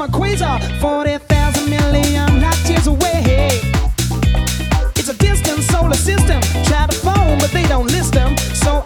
a quasar, 40,000 million light years away. It's a distant solar system. Try to phone, but they don't list them. So